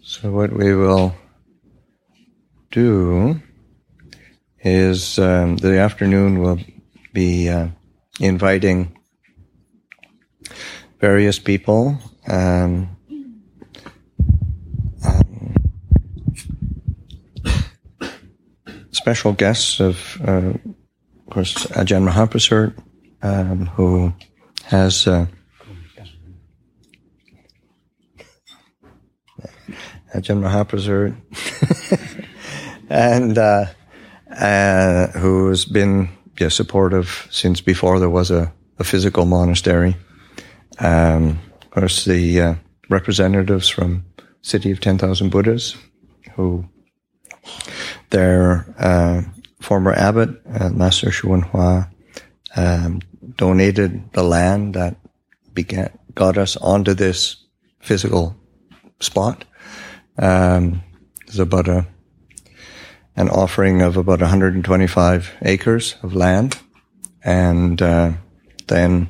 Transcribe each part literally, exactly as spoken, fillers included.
So what we will do is um, the afternoon will be uh, inviting various people, um, um, special guests of, uh, of course, Ajahn Mahaprasad, um, who has uh, Ajahn Mahaprasad, and uh, uh, who has been yeah, supportive since before there was a, a physical monastery. Um, of course, the uh, representatives from City of ten thousand Buddhas, who their uh, former abbot, uh, Master Hsu Wen Hua, um, donated the land that began, got us onto this physical spot. Um, there's about a, an offering of about one hundred twenty-five acres of land. And, uh, then,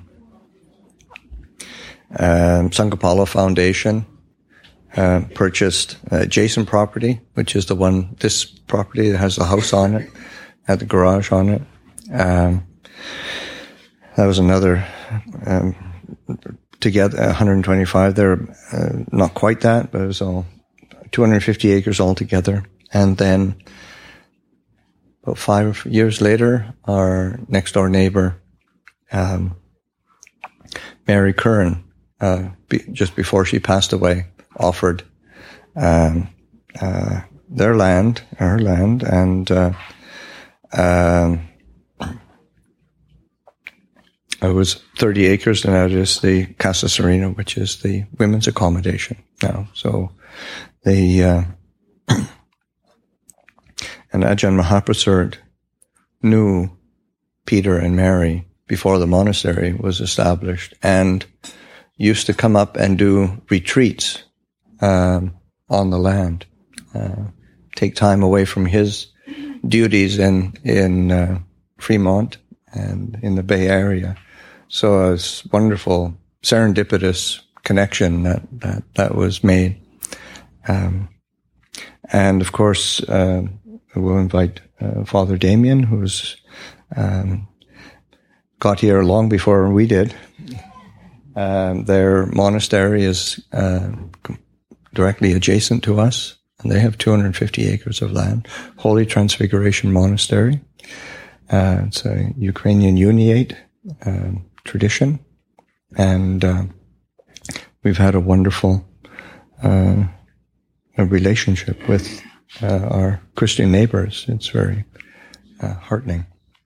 um, Sangapala Foundation, uh, purchased adjacent property, which is the one, this property that has the house on it, had the garage on it. Um, that was another, um, together, one hundred twenty-five. They're, uh, not quite that, but it was all two hundred fifty acres altogether. And then about five years later, our next door neighbor, um, Mary Curran, uh, be, just before she passed away, offered, um, uh, their land, her land, and, uh, um, it was thirty acres, and that is the Casa Serena, which is the women's accommodation now. So, the, uh, and Ajahn Mahaprasad knew Peter and Mary before the monastery was established, and used to come up and do retreats, um, on the land, uh, take time away from his duties in, in, uh, Fremont and in the Bay Area. So it's wonderful, serendipitous connection that, that, that was made. Um, and of course, uh, we'll invite, uh, Father Damien, who's, um, got here long before we did. Um, their monastery is, uh, directly adjacent to us, and they have two hundred fifty acres of land. Holy Transfiguration Monastery. Uh, it's a Ukrainian Uniate, um, tradition. And, uh, we've had a wonderful, uh, a relationship with uh, our Christian neighbors. It's very uh, heartening.